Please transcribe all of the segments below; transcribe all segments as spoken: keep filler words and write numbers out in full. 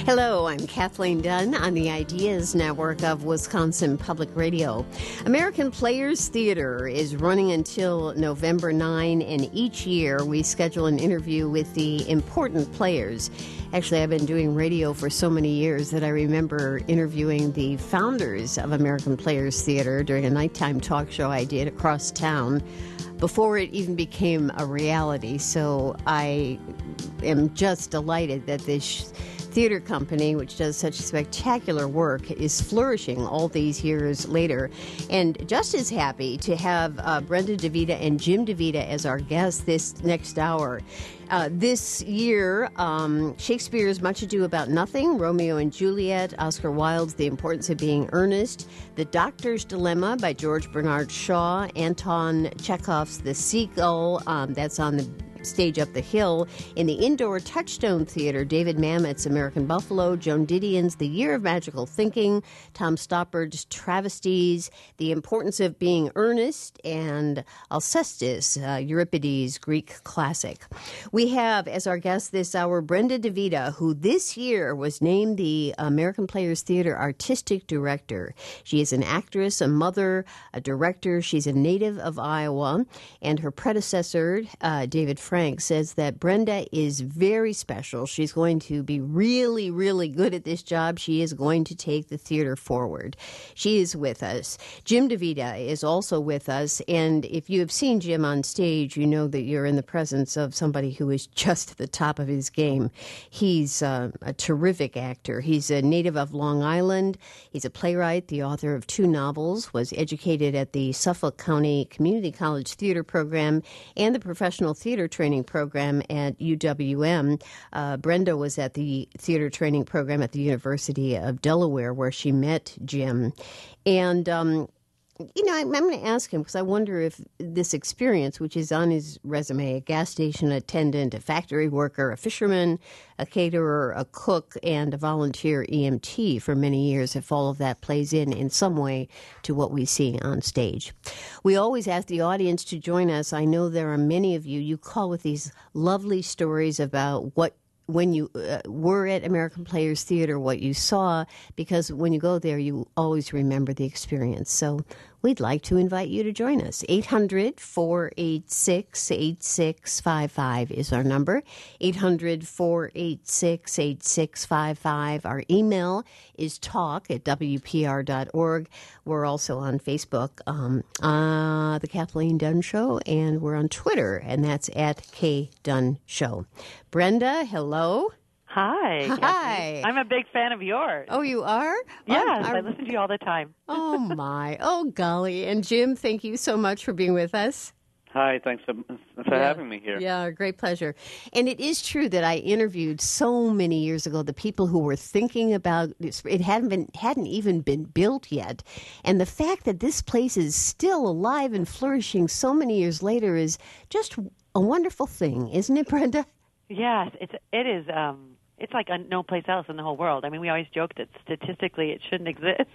Hello, I'm Kathleen Dunn on the Ideas Network of Wisconsin Public Radio. American Players Theater is running until November ninth, and each year we schedule an interview with the important players. Actually, I've been doing radio for so many years that I remember interviewing the founders of American Players Theater during a nighttime talk show I did across town before it even became a reality. So I am just delighted that this theater company, which does such spectacular work, is flourishing all these years later. And just as happy to have uh, Brenda DeVita and Jim DeVita as our guests this next hour. Uh, this year, um, Shakespeare's Much Ado About Nothing, Romeo and Juliet, Oscar Wilde's The Importance of Being Earnest, The Doctor's Dilemma by George Bernard Shaw, Anton Chekhov's The Seagull, um, that's on the stage up the hill. In the Indoor Touchstone Theater, David Mamet's American Buffalo, Joan Didion's The Year of Magical Thinking, Tom Stoppard's Travesties, The Importance of Being Earnest, and Alcestis, uh, Euripides' Greek classic. We have as our guest this hour Brenda DeVita, who this year was named the American Players Theater Artistic Director. She is an actress, a mother, a director. She's a native of Iowa, and her predecessor, uh, David Frank, says that Brenda is very special. She's going to be really, really good at this job. She is going to take the theater forward. She is with us. Jim DeVita is also with us. And if you have seen Jim on stage, you know that you're in the presence of somebody who is just at the top of his game. He's uh, a terrific actor. He's a native of Long Island. He's a playwright, the author of two novels, was educated at the Suffolk County Community College Theater Program and the Professional Theater Training Program at U W M. Uh, Brenda was at the theater training program at the University of Delaware, where she met Jim. And, um, you know, I'm, I'm going to ask him because I wonder if this experience, which is on his resume, a gas station attendant, a factory worker, a fisherman, a caterer, a cook, and a volunteer E M T for many years, if all of that plays in in some way to what we see on stage. We always ask the audience to join us. I know there are many of you. You call with these lovely stories about what when you uh, were at American Players Theater, what you saw, because when you go there, you always remember the experience. So we'd like to invite you to join us. eight hundred, four eight six, eight six five five is our number. eight hundred, four eight six, eight six five five. Our email is talk at w p r dot org. We're also on Facebook, um, uh, The Kathleen Dunn Show, and we're on Twitter, and that's at K Dunn Show. Brenda, hello. Hi. Hi. Kathy. I'm a big fan of yours. Oh, you are? Yes, oh, I listen to you all the time. Oh, my. Oh, golly. And Jim, thank you so much for being with us. Hi, thanks for, for yeah. having me here. Yeah, great pleasure. And it is true that I interviewed so many years ago the people who were thinking about it. It hadn't been hadn't even been built yet, and the fact that this place is still alive and flourishing so many years later is just a wonderful thing, isn't it, Brenda? Yes, it's it is. Um, it's like a, no place else in the whole world. I mean, we always joke that statistically it shouldn't exist.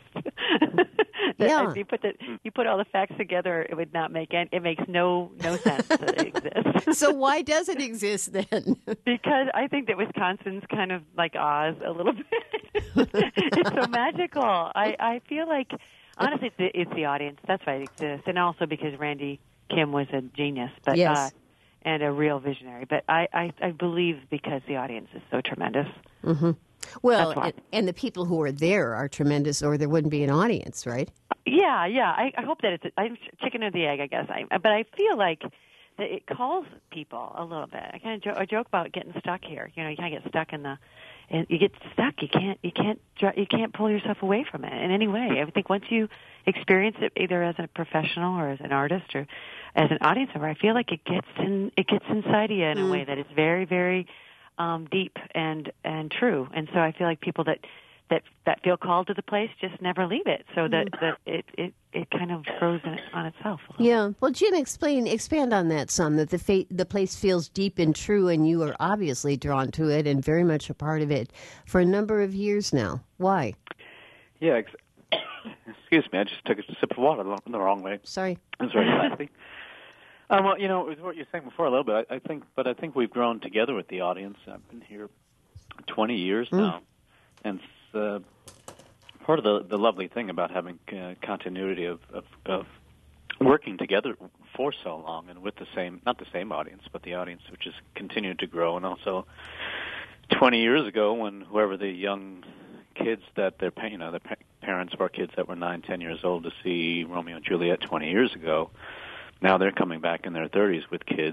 Yeah. If you put the you put all the facts together, it would not make any, it makes no no sense that it exists. So why does it exist then? Because I think that Wisconsin's kind of like Oz a little bit. It's so magical. I I feel like honestly it's the, it's the audience. That's why it exists, and also because Randy Kim was a genius. But yes. uh, and a real visionary. But I, I, I believe because the audience is so tremendous. Mm-hmm. Well, and, and the people who are there are tremendous, or there wouldn't be an audience, right? Yeah, yeah. I, I hope that it's I'm chicken or the egg, I guess. I, but I feel like that it calls people a little bit. I kind of jo- I joke about getting stuck here. You know, you kind of get stuck in the, and you get stuck. You can't, you can't, you can't pull yourself away from it in any way. I think once you experience it, either as a professional or as an artist or as an audience member, I feel like it gets in, it gets inside you in mm. a way that is very, very um, deep and and true. And so I feel like people that that that feel called to the place just never leave it. So that, mm. that it, it it kind of grows in, on itself. Yeah. Well, Jim, explain expand on that some. That the fa- the place feels deep and true, and you are obviously drawn to it and very much a part of it for a number of years now. Why? Yeah. Ex- excuse me. I just took a sip of water the wrong way. Sorry. It's very classy. Um, well, you know, it was what you were saying before a little bit. I, I think, but I think we've grown together with the audience. I've been here twenty years mm. now, and uh, part of the, the lovely thing about having uh, continuity of, of, of working together for so long and with the same, not the same audience, but the audience which has continued to grow. And also twenty years ago when whoever the young kids that their, you know, the parents of our kids that were nine, ten years old to see Romeo and Juliet twenty years ago, now they're coming back in their thirties with kids.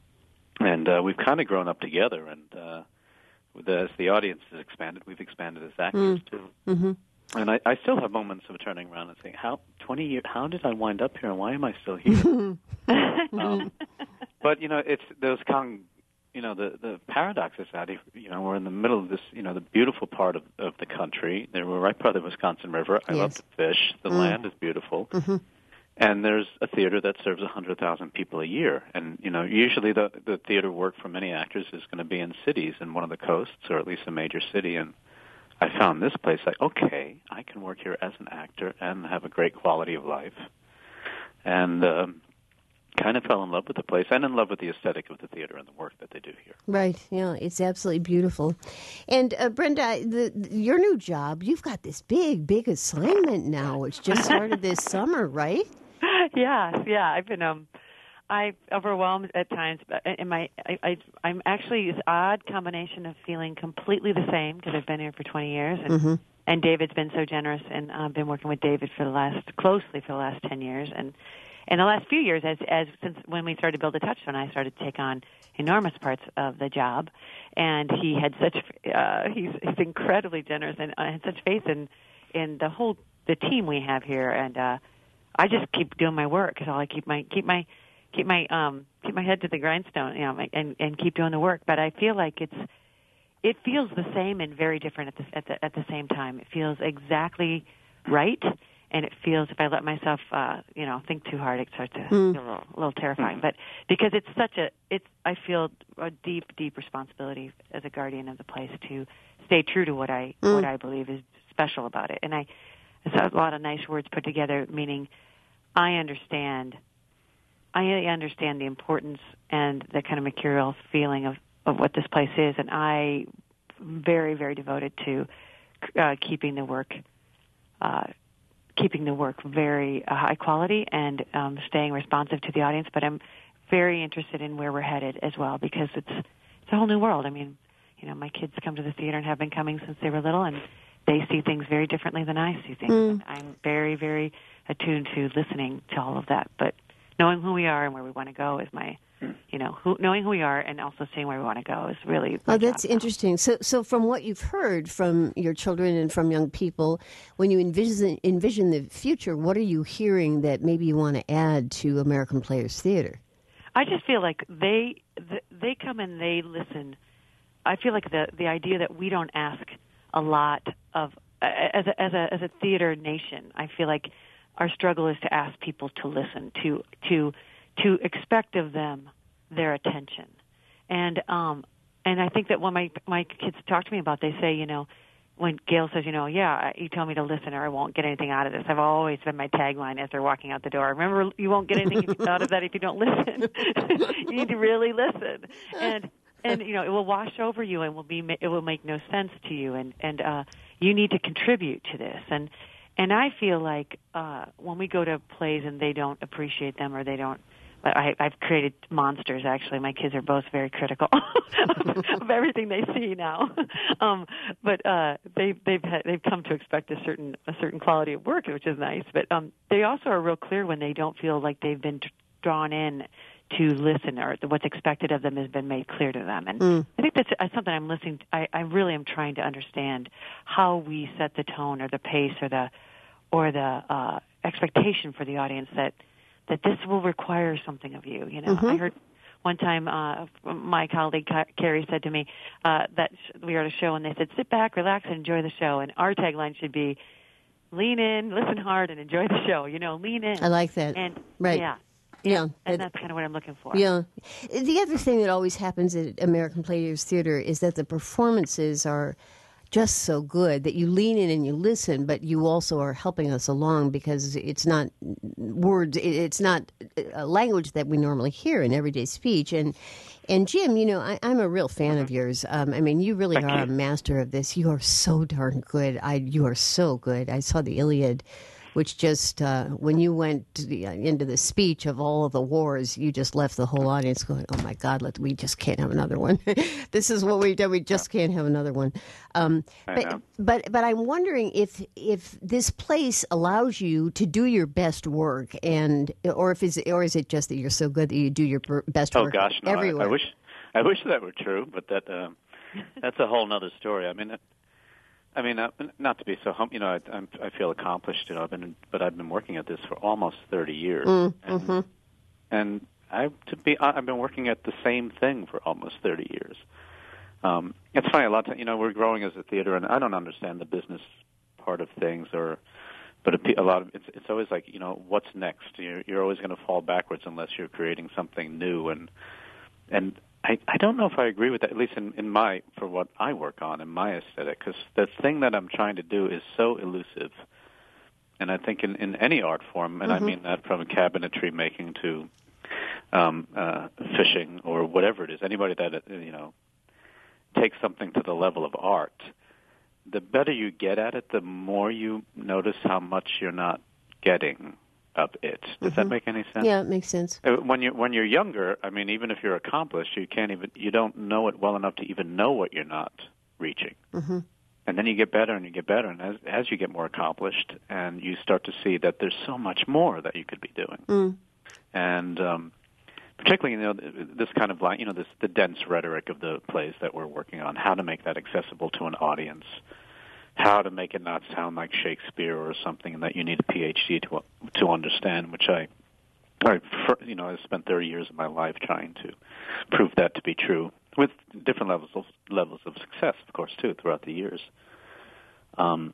And uh, we've kind of grown up together, and uh, with the, as the audience has expanded, we've expanded as actors, mm. too. Mm-hmm. And I, I still have moments of turning around and saying, "How twenty years? How did I wind up here? And why am I still here?" um, but you know, it's those con, you know, the the paradox is that if, you know, we're in the middle of this, you know, the beautiful part of, of the country. There, we're right by the Wisconsin River. I yes. love to fish. The mm. land is beautiful, mm-hmm. and there's a theater that serves a hundred thousand people a year. And you know, usually the the theater work for many actors is going to be in cities, in one of the coasts, or at least a major city. And I found this place like, okay, I can work here as an actor and have a great quality of life. And um, kind of fell in love with the place and in love with the aesthetic of the theater and the work that they do here. Right, yeah, it's absolutely beautiful. And uh, Brenda, the, the, your new job, you've got this big, big assignment now, which just started this summer, right? Yeah, yeah, I've been... um. I'm overwhelmed at times, and my I, I, I'm actually this odd combination of feeling completely the same because I've been here for twenty years, and mm-hmm. and David's been so generous, and I've been working with David for the last closely for the last ten years, and in the last few years, as as since when we started to build a Touchstone, I started to take on enormous parts of the job, and he had such uh, he's he's incredibly generous and uh, had such faith in in the whole the team we have here, and uh, I just keep doing my work. So I keep my keep my keep my um keep my head to the grindstone, you know, and and keep doing the work. But I feel like it's it feels the same and very different at the at the at the same time. It feels exactly right, and it feels if I let myself uh, you know think too hard, it starts to mm. feel a little, a little terrifying. But because it's such a it's I feel a deep deep responsibility as a guardian of the place to stay true to what I mm. what I believe is special about it. And I it's a lot of nice words put together, meaning I understand. I understand the importance and the kind of mercurial feeling of, of what this place is, and I'm very, very devoted to uh, keeping the work, uh, keeping the work very uh, high quality and um, staying responsive to the audience. But I'm very interested in where we're headed as well, because it's it's a whole new world. I mean, you know, my kids come to the theater and have been coming since they were little, and they see things very differently than I see things. Mm. I'm very, very attuned to listening to all of that, but knowing who we are and where we want to go is my, you know, who, knowing who we are and also seeing where we want to go is really. Oh, that's interesting. So, so from what you've heard from your children and from young people, when you envision envision the future, what are you hearing that maybe you want to add to American Players Theater? I just feel like they they come and they listen. I feel like the the idea that we don't ask a lot of as a as a as a theater nation. I feel like our struggle is to ask people to listen, to to to expect of them their attention, and um, and I think that when my my kids talk to me about, they say, you know, when Gail says, you know, yeah, you tell me to listen or I won't get anything out of this. I've always been my tagline as they're walking out the door. Remember, you won't get anything out of that if you don't listen. You need to really listen, and and you know it will wash over you and will be it will make no sense to you, and and uh, you need to contribute to this. And And I feel like uh, when we go to plays and they don't appreciate them or they don't, I, I've created monsters. Actually, my kids are both very critical of, of everything they see now. um, but uh, they, they've had, they've come to expect a certain a certain quality of work, which is nice. But um, they also are real clear when they don't feel like they've been d- drawn in to listen, or what's expected of them has been made clear to them. And mm. I think that's uh, something I'm listening to. I, I really am trying to understand how we set the tone or the pace or the or the uh, expectation for the audience that, that this will require something of you. You know, mm-hmm. I heard one time uh, my colleague Carrie said to me uh, that we were at a show and they said, sit back, relax, and enjoy the show. And our tagline should be, lean in, listen hard, and enjoy the show. You know, lean in. I like that. And right. Yeah. Yeah, yeah, and that's kind of what I'm looking for. Yeah. The other thing that always happens at American Players Theater is that the performances are just so good that you lean in and you listen, but you also are helping us along because it's not words, it's not a language that we normally hear in everyday speech. And And Jim, you know, I, I'm a real fan of yours. Um, I mean, you really Thank are you. a master of this. You are so darn good. I, you are so good. I saw the Iliad, which just uh, when you went to the, uh, into the speech of all of the wars, you just left the whole audience going, "Oh my God, let, we just can't have another one. This is what we've done. We just can't have another one." Um, I but know. but but I'm wondering if if this place allows you to do your best work, and or if is or is it just that you're so good that you do your per- best Oh work gosh, no! I, everywhere? I wish, I wish that were true, but that um, that's a whole other story. I mean, it, I mean, uh, not to be so hum, you know, I, I'm, I feel accomplished, you know. I've been, but I've been working at this for almost thirty years, Mm, and, mhm. and I, to be, I've been working at the same thing for almost thirty years. Um, it's funny, a lot of, you know, we're growing as a theater, and I don't understand the business part of things, or, but a, a lot of it's, it's always like, you know, what's next? You're, you're always going to fall backwards unless you're creating something new, and and. I, I don't know if I agree with that, at least in, in my, for what I work on, in my aesthetic, because the thing that I'm trying to do is so elusive. And I think in, in any art form, and mm-hmm. I mean that from cabinetry making to um, uh, fishing or whatever it is, anybody that, you know, takes something to the level of art, the better you get at it, the more you notice how much you're not getting of it. Does mm-hmm. that make any sense? Yeah, it makes sense. When you when you're younger, I mean, even if you're accomplished, you can't even you don't know it well enough to even know what you're not reaching. Mm-hmm. And then you get better and you get better, and as as you get more accomplished, and you start to see that there's so much more that you could be doing. Mm. And um, particularly, you know, this kind of line, you know, this the dense rhetoric of the plays that we're working on, how to make that accessible to an audience. How to make it not sound like Shakespeare or something that you need a P H D to to understand, which I, I for, you know, I spent thirty years of my life trying to prove that to be true, with different levels of levels of success, of course, too, throughout the years. Um.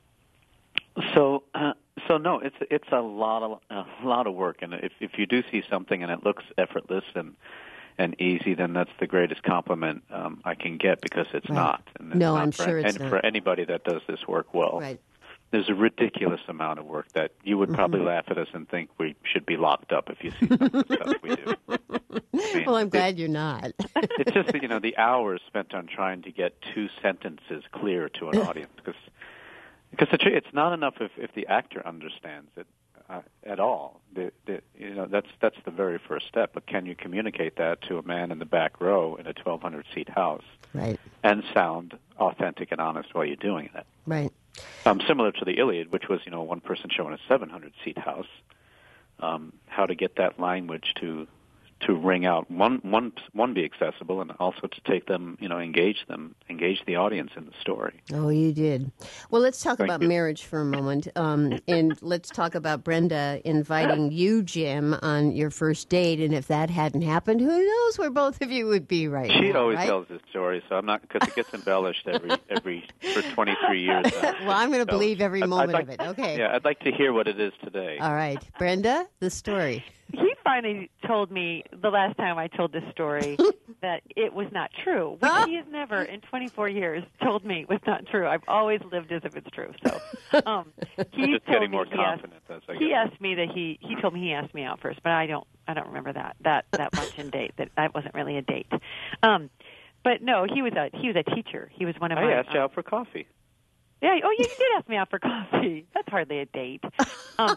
So, uh, so no, it's it's a lot of a lot of work, and if if you do see something and it looks effortless and. and easy, then that's the greatest compliment um, I can get, because it's right. not. And it's no, not I'm for, sure it's and not. for anybody that does this work well, right. there's a ridiculous amount of work that you would probably mm-hmm. laugh at us and think we should be locked up if you see some of the stuff we do. I mean, well, I'm glad it, you're not. It's just, you know, the hours spent on trying to get two sentences clear to an audience, because because it's not enough if, if the actor understands it. Uh, at all, the, the, you know that's that's the very first step. But can you communicate that to a man in the back row in a twelve hundred seat house, right, and sound authentic and honest while you're doing it? Right. Um, similar to the Iliad, which was, you know, one person show in a seven hundred seat house. Um, how to get that language to to ring out, one one one be accessible, and also to take them, you know, engage them, engage the audience in the story. Oh, you did. Well, let's talk Thank about you. marriage for a moment, um, and let's talk about Brenda inviting you, Jim, on your first date. And if that hadn't happened, who knows where both of you would be right She now, always right? tells this story, so I'm not, because it gets embellished every every for twenty-three years now. Well, I'm going to believe every I'd- moment I'd like, of it. Okay. Yeah, I'd like to hear what it is today. All right, Brenda, the story. He finally told me the last time I told this story that it was not true, which he has never in twenty-four years told me was not true. I've always lived as if it's true. So um, he Just told getting me more he confident asked, as I he go. asked me that he he told me he asked me out first, but I don't I don't remember that that that luncheon date. That that wasn't really a date. Um, but no, he was a he was a teacher. He was one of I my. asked you um, out for coffee. Yeah. Oh, you did ask me out for coffee. That's hardly a date. Um,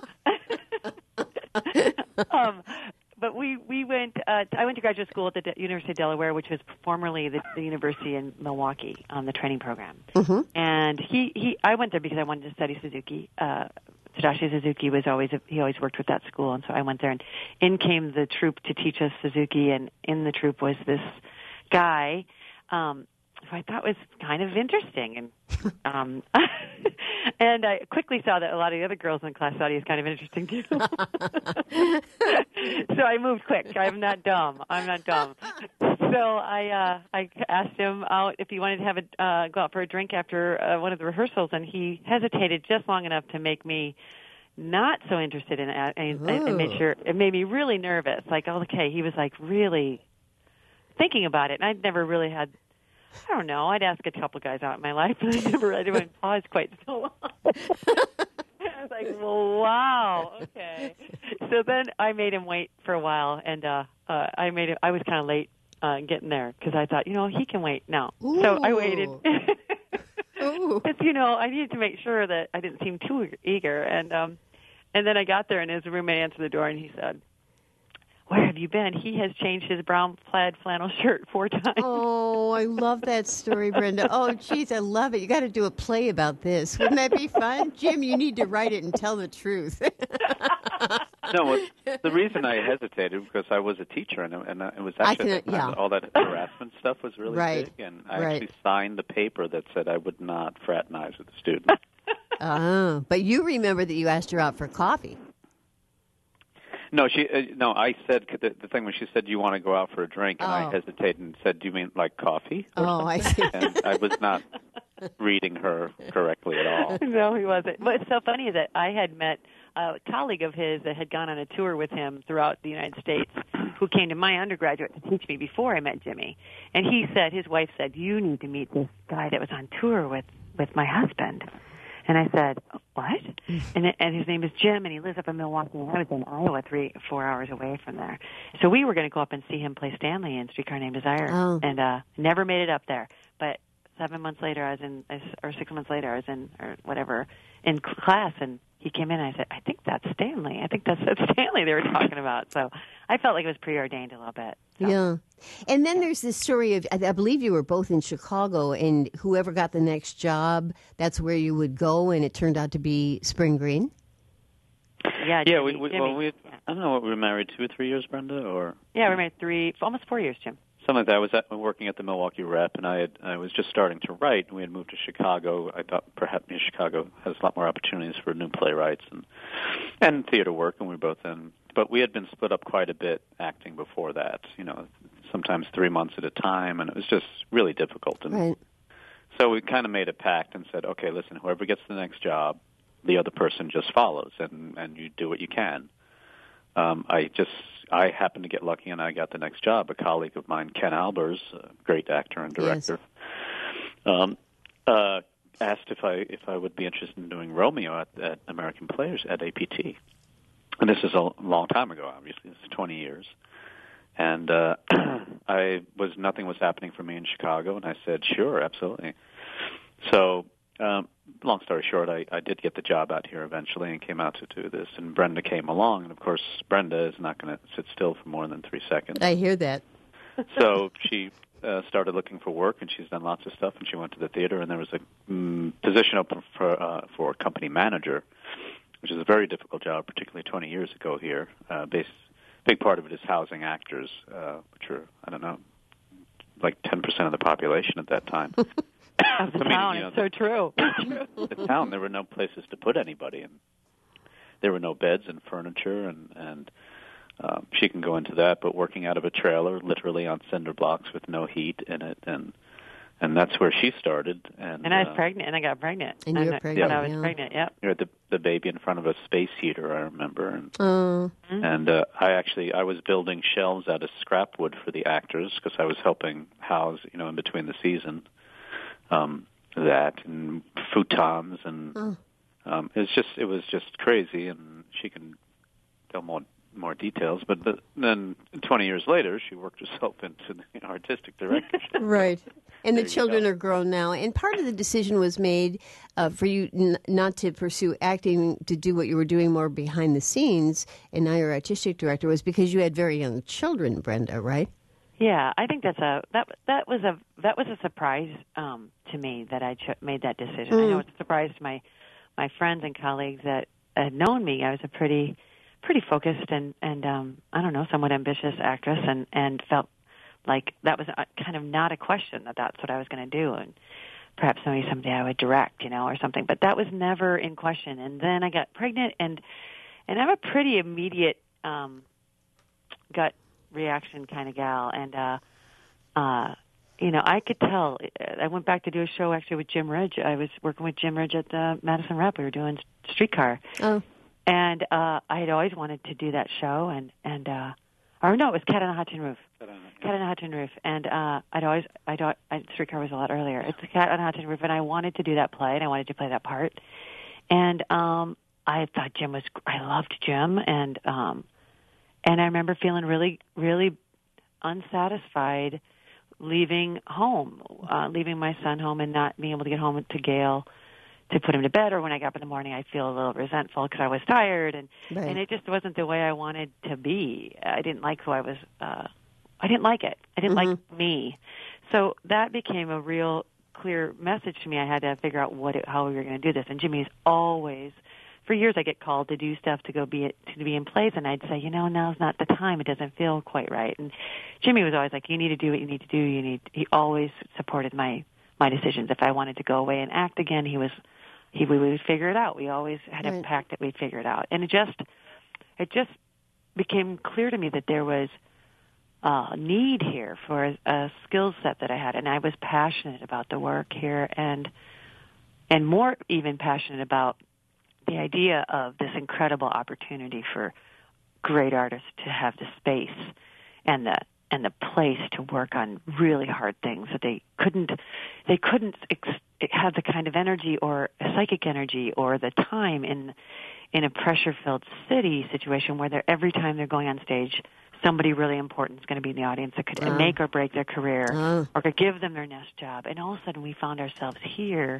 um, but we we went. Uh, I went to graduate school at the De- University of Delaware, which was formerly the, the university in Milwaukee, on the training program. Mm-hmm. And he, he I went there because I wanted to study Suzuki. Uh, Tadashi Suzuki was always a, he always worked with that school, and so I went there. And in came the troupe to teach us Suzuki, and in the troupe was this guy. Um, who I thought was kind of interesting, and um, and I quickly saw that a lot of the other girls in the class thought he was kind of interesting too. So I moved quick. I'm not dumb. I'm not dumb. So I uh, I asked him out if he wanted to have a uh, go out for a drink after uh, one of the rehearsals, and he hesitated just long enough to make me not so interested in it, and, and, and made sure it made me really nervous. Like, oh, okay, he was like really thinking about it, and I'd never really had. I don't know. I'd ask a couple guys out in my life, but I never I didn't pause quite so long. I was like, well, wow, okay. So then I made him wait for a while, and uh, uh, I made him, I was kind of late uh, getting there because I thought, you know, he can wait. No, Ooh. So I waited. Because you know, I needed to make sure that I didn't seem too eager, and um, and then I got there, and his roommate answered the door, and he said, "Where have you been? He has changed his brown plaid flannel shirt four times." Oh, I love that story, Brenda. Oh, geez, I love it. You got to do a play about this. Wouldn't that be fun? Jim, you need to write it and tell the truth. No, the reason I hesitated because I was a teacher, and, and it was actually can, yeah. all that harassment stuff was really right. big, and I right. actually signed the paper that said I would not fraternize with the students. Oh, but you remember that you asked her out for coffee. No, she. Uh, no, I said the, the thing when she said, "Do you want to go out for a drink?" and oh. I hesitated and said, "Do you mean like coffee?" Or oh, something? I see. And I was not reading her correctly at all. No, he wasn't. But it's so funny that I had met a colleague of his that had gone on a tour with him throughout the United States, who came to my undergraduate to teach me before I met Jimmy. And he said, his wife said, "You need to meet this guy that was on tour with with my husband." And I said, "What?" And and his name is Jim, and he lives up in Milwaukee. And I was in Iowa, three, four hours away from there. So we were going to go up and see him play Stanley in Streetcar Named Desire, oh. and uh, never made it up there. But seven months later, I was in, or six months later, I was in, or whatever, in class, and he came in, and I said, "I think that's Stanley. I think that's, that's Stanley they were talking about." So I felt like it was preordained a little bit. So. Yeah. And then there's this story of, I believe you were both in Chicago, and whoever got the next job, that's where you would go, and it turned out to be Spring Green? Yeah, yeah. Jimmy, We, we, Jimmy. well, we, I don't know what we were married two or three years, Brenda, or yeah, we were married three, almost four years, Jim. Something like that. I was at, working at the Milwaukee Rep, and I had I was just starting to write. And we had moved to Chicago. I thought perhaps you know, Chicago has a lot more opportunities for new playwrights and and theater work, and we were both in. But we had been split up quite a bit acting before that. You know, sometimes three months at a time, and it was just really difficult. And right. so we kind of made a pact and said, okay, listen, whoever gets the next job, the other person just follows, and and you do what you can. Um, I just, I happened to get lucky, and I got the next job. A colleague of mine, Ken Albers, a great actor and director, yes. um, uh, asked if I if I would be interested in doing Romeo at, at American Players at A P T. And this is a long time ago, obviously. It's twenty years. And uh, I was nothing was happening for me in Chicago, and I said, sure, absolutely. So Um, long story short, I, I did get the job out here eventually and came out to do this. And Brenda came along, and of course, Brenda is not going to sit still for more than three seconds. I hear that. So she uh, started looking for work, and she's done lots of stuff. And she went to the theater, and there was a um, position open for uh, for company manager, which is a very difficult job, particularly twenty years ago here. Uh, based, big part of it is housing actors, uh, which are I don't know, like ten percent of the population at that time. Of the I mean, town, you know, it's so true. The town, there were no places to put anybody, and there were no beds and furniture, and and um, she can go into that. But working out of a trailer, literally on cinder blocks with no heat in it, and and that's where she started. And, and I was uh, pregnant, and I got pregnant. And you were I, pregnant, I was yeah. pregnant. Yep. You had the the baby in front of a space heater, I remember, and Oh. and uh, I actually I was building shelves out of scrap wood for the actors because I was helping house, you know, in between the season. Um, that and futons and Oh. um, it's just it was just crazy, and she can tell more more details. But the, then twenty years later, she worked herself into the artistic directorship. Right. And the There you children go. are grown now. And part of the decision was made uh, for you n- not to pursue acting, to do what you were doing more behind the scenes, and now you're artistic director, was because you had very young children, Brenda, right? Yeah, I think that's a that that was a that was a surprise um, to me that I ch- made that decision. Mm. I know it's a surprise to my my friends and colleagues that had known me. I was a pretty pretty focused and and um, I don't know, somewhat ambitious actress, and and felt like that was a, kind of not a question that that's what I was going to do, and perhaps maybe someday I would direct, you know, or something. But that was never in question. And then I got pregnant, and and I'm a pretty immediate um, gut reaction kind of gal, and uh uh you know, I could tell. I went back to do a show actually with Jim Ridge. I was working with Jim Ridge at the Madison Rep. We were doing Streetcar. Oh. And uh I had always wanted to do that show, and and uh or no, it was Cat on a Hot Tin Roof. Cat on a Hot Tin Roof. And uh I'd always I'd, I Streetcar was a lot earlier. It's a Cat on a Hot Tin Roof, and I wanted to do that play, and I wanted to play that part. And um I thought Jim was I loved Jim, and um and I remember feeling really, really unsatisfied leaving home, uh, leaving my son home and not being able to get home to Gail to put him to bed, or when I got up in the morning, I feel a little resentful because I was tired, and Right. and it just wasn't the way I wanted to be. I didn't like who I was. Uh, I didn't like it. I didn't Mm-hmm. like me. So that became a real clear message to me. I had to figure out what it, how we were going to do this. And Jimmy's always, for years, I get called to do stuff to go be it, to be in place, and I'd say, you know, now's not the time. It doesn't feel quite right. And Jimmy was always like, you need to do what you need to do. You need. He always supported my my decisions. If I wanted to go away and act again, he was. He we would figure it out. We always had Right. a pact that we'd figure it out, and it just it just became clear to me that there was a need here for a, a skill set that I had, and I was passionate about the work here, and and more even passionate about the idea of this incredible opportunity for great artists to have the space and the and the place to work on really hard things that they couldn't they couldn't ex- have the kind of energy or psychic energy or the time in in a pressure-filled city situation where they're every time they're going on stage, somebody really important is going to be in the audience that could Oh. make or break their career Oh. or could give them their next job. And all of a sudden, we found ourselves here,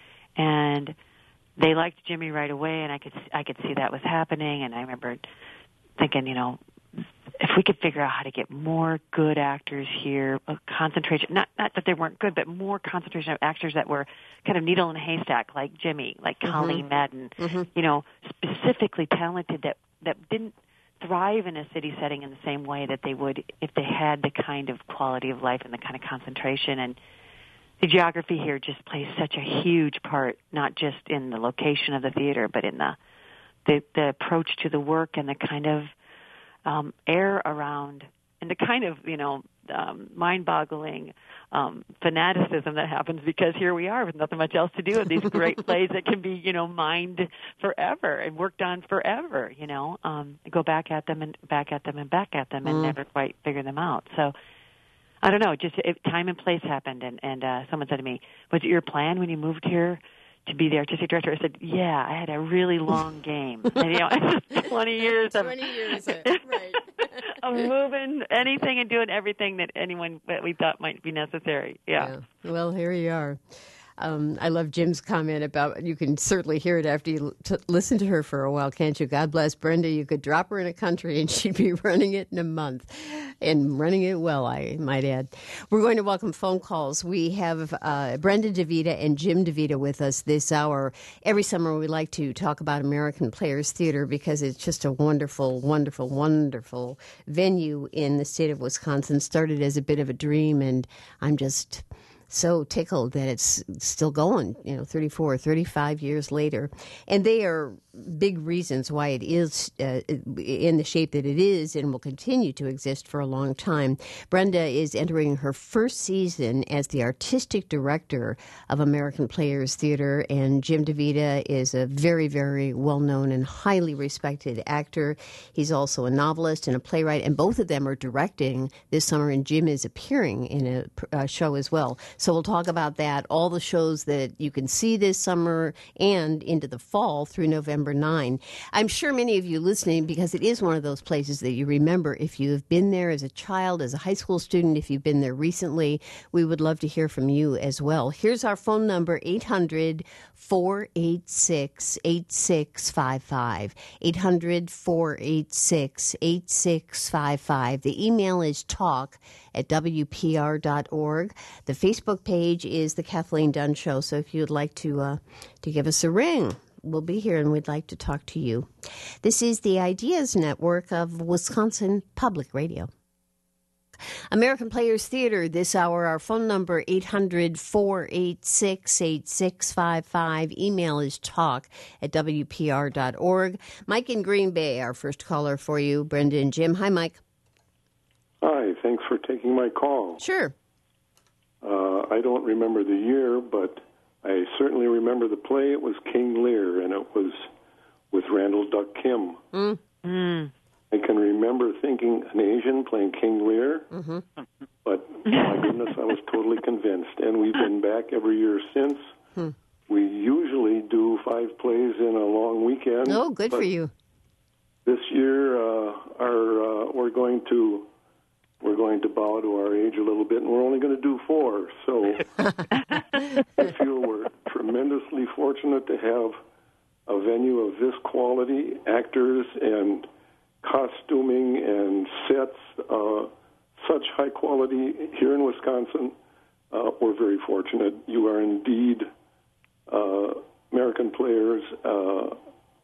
and they liked Jimmy right away, and I could I could see that was happening. And I remember thinking, you know, if we could figure out how to get more good actors here, a concentration, not not that they weren't good, but more concentration of actors that were kind of needle in a haystack, like Jimmy, like Mm-hmm. Colleen Madden, Mm-hmm. you know, specifically talented that, that didn't thrive in a city setting in the same way that they would if they had the kind of quality of life and the kind of concentration. And the geography here just plays such a huge part, not just in the location of the theater, but in the the, the approach to the work and the kind of um, air around and the kind of, you know, um, mind-boggling um, fanaticism that happens because here we are with nothing much else to do with these great plays that can be, you know, mined forever and worked on forever, you know, um, go back at them and back at them and back at them and Mm. never quite figure them out. So I don't know, just it, time and place happened, and, and uh, someone said to me, was it your plan when you moved here to be the artistic director? I said, yeah, I had a really long game. And, you know, twenty years of, twenty years, uh, right. of moving anything and doing everything that anyone that we thought might be necessary. Yeah. Yeah. Well, here you are. Um, I love Jim's comment about, you can certainly hear it after you l- t- listen to her for a while, can't you? God bless Brenda. You could drop her in a country and she'd be running it in a month, and running it well, I might add. We're going to welcome phone calls. We have uh, Brenda DeVita and Jim DeVita with us this hour. Every summer we like to talk about American Players Theater because it's just a wonderful, wonderful, wonderful venue in the state of Wisconsin. Started as a bit of a dream, and I'm just so tickled that it's still going, you know, thirty-four, thirty-five years later. And they are big reasons why it is uh, in the shape that it is and will continue to exist for a long time. Brenda is entering her first season as the artistic director of American Players Theater, and Jim DeVita is a very, very well-known and highly respected actor. He's also a novelist and a playwright, and both of them are directing this summer, and Jim is appearing in a, a show as well. So we'll talk about that, all the shows that you can see this summer and into the fall through November ninth. I'm sure many of you listening, because it is one of those places that you remember if you have been there as a child, as a high school student, if you've been there recently, we would love to hear from you as well. Here's our phone number, eight hundred, four eight six, eight six five five, eight hundred, four eight six, eight six five five. The email is talk at W P R dot org. The Facebook page is The Kathleen Dunn Show, so if you'd like to uh, to give us a ring, we'll be here and we'd like to talk to you. This is the Ideas Network of Wisconsin Public Radio. American Players Theater this hour. Our phone number, eight hundred, four eight six, eight six five five. Email is talk at W P R dot org. Mike in Green Bay, our first caller for you. Brenda and Jim. Hi, Mike. Hi, thanks for taking my call. Sure. Uh, I don't remember the year, but I certainly remember the play. It was King Lear, and it was with Randall Duck Kim. Mm. Mm. I can remember thinking an Asian playing King Lear, Mm-hmm. but my goodness, I was totally convinced. And we've been back every year since. Hmm. We usually do five plays in a long weekend. Oh, good but for you. This year, uh, our uh, we're going to we're going to bow to our age a little bit, and we're only going to do four. So I feel we're tremendously fortunate to have a venue of this quality, actors and costuming and sets, uh, such high quality here in Wisconsin. Uh, we're very fortunate. You are indeed, uh, American Players, uh,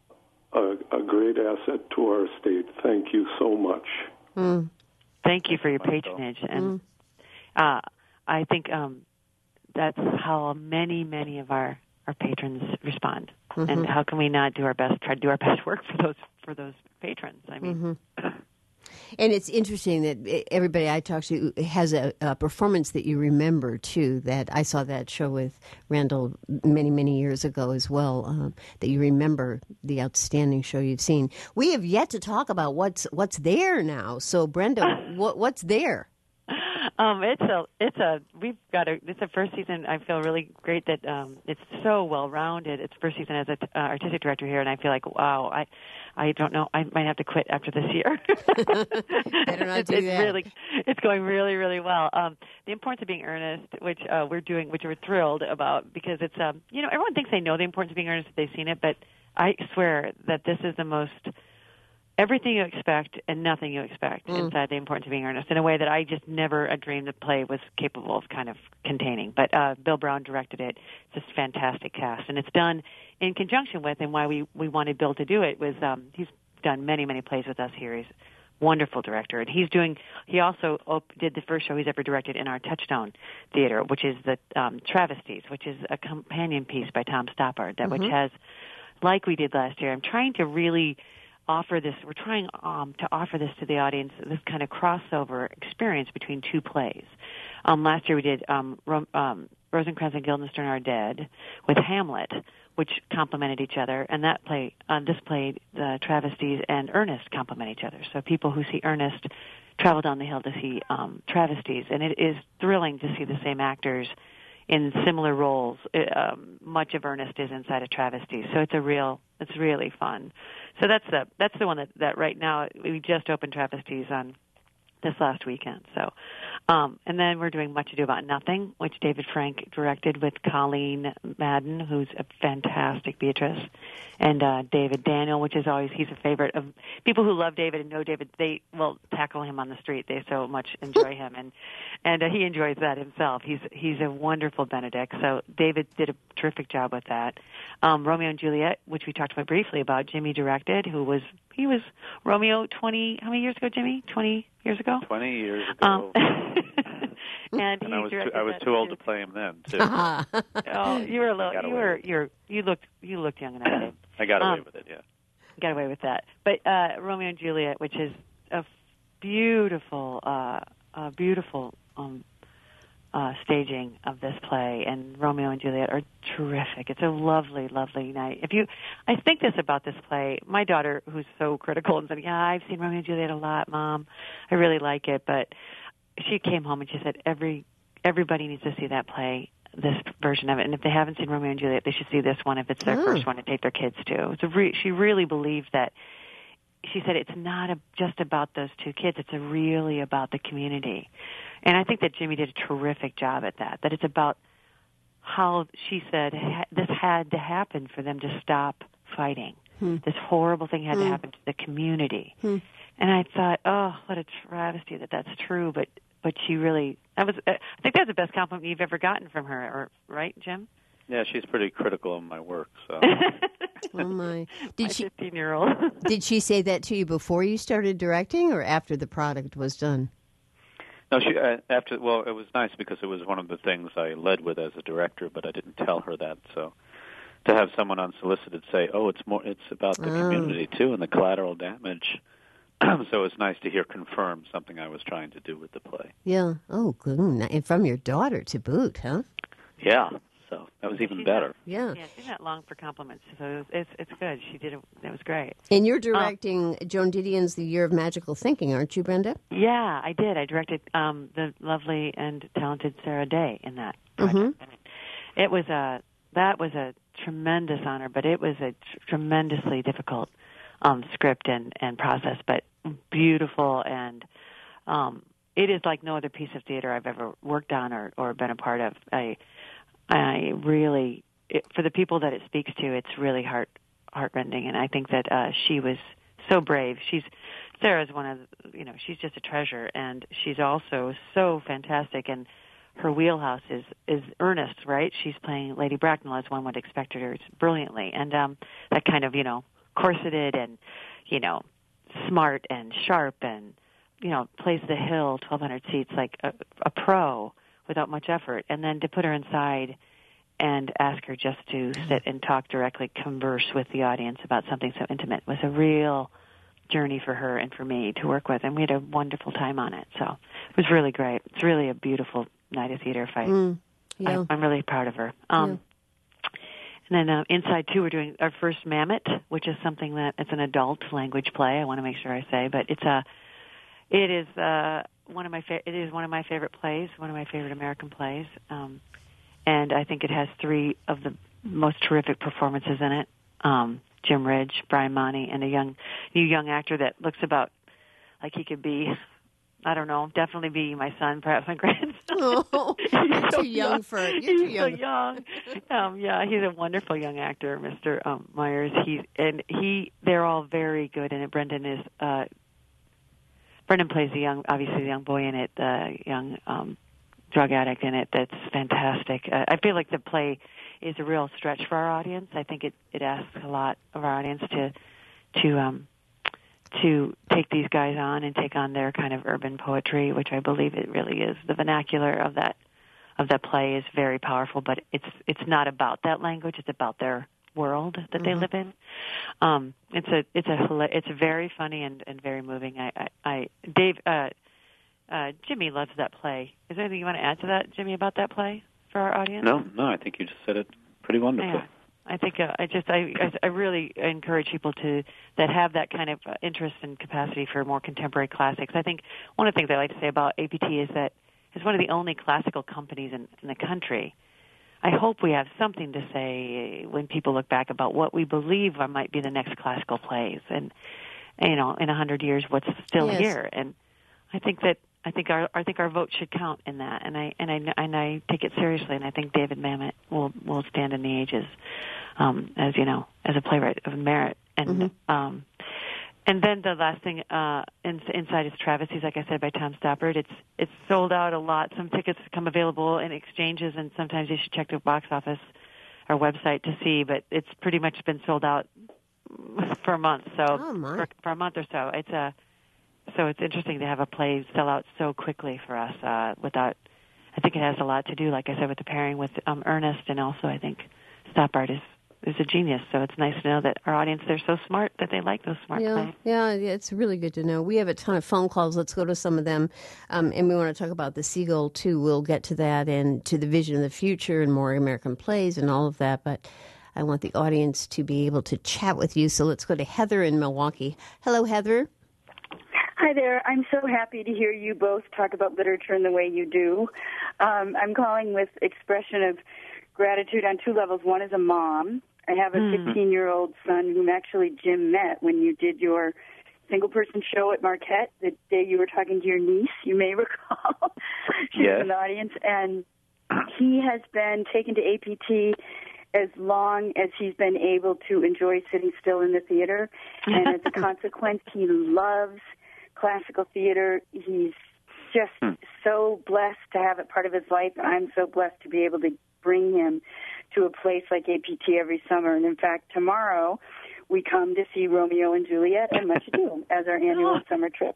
a, a great asset to our state. Thank you so much. Mm. Thank you for your patronage. And uh, I think um, that's how many, many of our, our patrons respond. Mm-hmm. And how can we not do our best, try to do our best work for those for those patrons? I mean... Mm-hmm. And it's interesting that everybody I talk to has a, a performance that you remember, too, that I saw that show with Randall many, many years ago as well, um, that you remember the outstanding show you've seen. We have yet to talk about what's what's there now. So, Brenda, what, what's there? Um, it's a, it's a, we've got a, it's a first season. I feel really great that um, it's so well rounded. It's first season as an uh, artistic director here, and I feel like, wow, I, I don't know, I might have to quit after this year. Better not it's, do it's that. Really, it's going really, really well. Um, the importance of being earnest, which uh, we're doing, which we're thrilled about, because it's, um, you know, everyone thinks they know the importance of being earnest if they've seen it, but I swear that this is the most. Everything you expect and nothing you expect mm. inside the importance of being earnest in a way that I just never a dreamed the play was capable of kind of containing. But uh, Bill Brown directed it. It's just a fantastic cast. And it's done in conjunction with, and why we, we wanted Bill to do it was um, he's done many, many plays with us here. He's a wonderful director. And he's doing, he also op- did the first show he's ever directed in our Touchstone Theater, which is the um, Travesties, which is a companion piece by Tom Stoppard, that mm-hmm. which has, like we did last year, I'm trying to really offer this, we're trying um, to offer this to the audience, this kind of crossover experience between two plays. Um, last year we did um, Ro- um, Rosencrantz and Guildenstern Are Dead with Hamlet, which complemented each other, and that play, uh, this play, the Travesties and Ernest complement each other. So people who see Ernest travel down the hill to see um, Travesties, and it is thrilling to see the same actors in similar roles. It, um, much of Ernest is inside a Travesty, so it's a real, it's really fun. So that's the that's the one that, that right now we just opened Travesties on this last weekend. So, um, and then we're doing Much Ado About Nothing, which David Frank directed with Colleen Madden, who's a fantastic Beatrice, and uh, David Daniel, which is always, he's a favorite of people who love David and know David. They will tackle him on the street. They so much enjoy him, and and uh, he enjoys that himself. He's he's a wonderful Benedict. So David did a terrific job with that. Um, Romeo and Juliet, which we talked about briefly about, Jimmy directed, who was he was Romeo twenty how many years ago, Jimmy? Twenty years ago. Twenty years ago. Um, and, and he I was too, I was too too. old to play him then too. Oh, you were a little. You were. With You're. You looked. You looked young enough. Dave. I got away um, with it. Yeah. Got away with that. But uh, Romeo and Juliet, which is a beautiful, uh, a beautiful um, uh, staging of this play, and Romeo and Juliet are terrific. It's a lovely, lovely night. If you, I think this about this play. My daughter, who's so critical and said, "Yeah, I've seen Romeo and Juliet a lot, Mom. I really like it," but she came home and she said, "Every everybody needs to see that play." This version of it, and if they haven't seen Romeo and Juliet, they should see this one if it's their oh. first one to take their kids to. It's a re- she really believed that. She said it's not a, just about those two kids; it's a really about the community, and I think that Jimmy did a terrific job at that. That it's about how she said ha- this had to happen for them to stop fighting. Hmm. This horrible thing had hmm. to happen to the community, hmm. and I thought, oh, what a travesty that that's true, but. But she really, that was, I think that's the best compliment you've ever gotten from her, or, right, Jim? Yeah, she's pretty critical of my work. So, oh my! Did my she? fifteen-year-old. Did she say that to you before you started directing, or after the product was done? No, she uh, after. Well, it was nice because it was one of the things I led with as a director, but I didn't tell her that. So, to have someone unsolicited say, "Oh, it's more, it's about the oh. community too, and the collateral damage." So it's nice to hear confirm something I was trying to do with the play. Yeah. Oh, good. And from your daughter to boot, huh? Yeah. So that was even she's better. Not, yeah. Yeah. She's not long for compliments, so it's it's good. She did it. It was great. And you're directing um, Joan Didion's The Year of Magical Thinking, aren't you, Brenda? Yeah, I did. I directed um, the lovely and talented Sarah Day in that project. Mm-hmm. It was a that was a tremendous honor, but it was a tr- tremendously difficult. Um, script and, and process, but beautiful, and um, it is like no other piece of theater I've ever worked on or, or been a part of. I, I really, it, for the people that it speaks to, it's really heart heartrending, and I think that uh, she was so brave. She's Sarah's one of, you know, she's just a treasure, and she's also so fantastic, and her wheelhouse is, is earnest, right? She's playing Lady Bracknell as one would expect her to brilliantly, and um, that kind of, you know, corseted and, you know, smart and sharp and, you know, plays the hill, twelve hundred seats, like a, a pro without much effort, and then to put her inside and ask her just to sit and talk directly, converse with the audience about something so intimate was a real journey for her and for me to work with, and we had a wonderful time on it. So it was really great. It's really a beautiful night of theater fight. Mm, yeah. I, I'm really proud of her. Um, yeah. And then uh, inside, too, we're doing our first Mammoth, which is something that it's an adult language play, I want to make sure I say, but it's a, it is uh, one of my fa- it is one of my favorite plays, one of my favorite American plays, um, and I think it has three of the most terrific performances in it. Um, Jim Ridge, Brian Monty, and a young, new young actor that looks about like he could be, I don't know, definitely be my son, perhaps my grandson. Oh, you're so too young, young for it. You're he's too young. so young. Um, yeah, he's a wonderful young actor, Mister Um, Myers. He and he, they're all very good in it. Brendan is, uh, Brendan plays the young, obviously the young boy in it, the young um, drug addict in it. That's fantastic. Uh, I feel like the play is a real stretch for our audience. I think it, it asks a lot of our audience to to um, to take these guys on and take on their kind of urban poetry, which I believe it really is. The vernacular of that of that play is very powerful, but it's it's not about that language. It's about their world that mm-hmm. they live in. Um, it's a it's a it's very funny and, and very moving. I, I, I Dave uh, uh, Jimmy loves that play. Is there anything you want to add to that, Jimmy, about that play for our audience? No, no. I think you just said it pretty wonderfully. Yeah. I think uh, I just I, I really encourage people to that have that kind of uh, interest and capacity for more contemporary classics. I think one of the things I like to say about A P T is that it's one of the only classical companies in, in the country. I hope we have something to say when people look back about what we believe might be the next classical plays, and you know, in a hundred years, what's still yes. here. And I think that I think our I think our vote should count in that, and I and I and I take it seriously. And I think David Mamet will will stand in the ages, um, as you know, as a playwright of merit. And mm-hmm. um, and then the last thing uh, in, inside is Travesties, like I said, by Tom Stoppard. It's it's sold out a lot. Some tickets come available in exchanges, and sometimes you should check the box office or website to see. But it's pretty much been sold out for a month. So oh, my. For, for a month or so, it's a. So it's interesting to have a play sell out so quickly for us. Uh, without, I think it has a lot to do, like I said, with the pairing with um, Ernest, and also I think Stoppard is is a genius. So it's nice to know that our audience, they're so smart that they like those smart yeah, plays. Yeah, it's really good to know. We have a ton of phone calls. Let's go to some of them, um, and we want to talk about the Seagull too. We'll get to that and to the vision of the future and more American plays and all of that. But I want the audience to be able to chat with you. So let's go to Heather in Milwaukee. Hello, Heather. Hi there. I'm so happy to hear you both talk about literature in the way you do. Um, I'm calling with expression of gratitude on two levels. One is a mom. I have a fifteen-year-old son whom actually Jim met when you did your single-person show at Marquette, the day you were talking to your niece, you may recall. She's yes. in the audience. And he has been taken to A P T as long as he's been able to enjoy sitting still in the theater. And as a consequence, he loves classical theater. He's just hmm. so blessed to have it part of his life, and I'm so blessed to be able to bring him to a place like A P T every summer. And in fact, tomorrow we come to see Romeo and Juliet and Much Ado as our annual summer trip.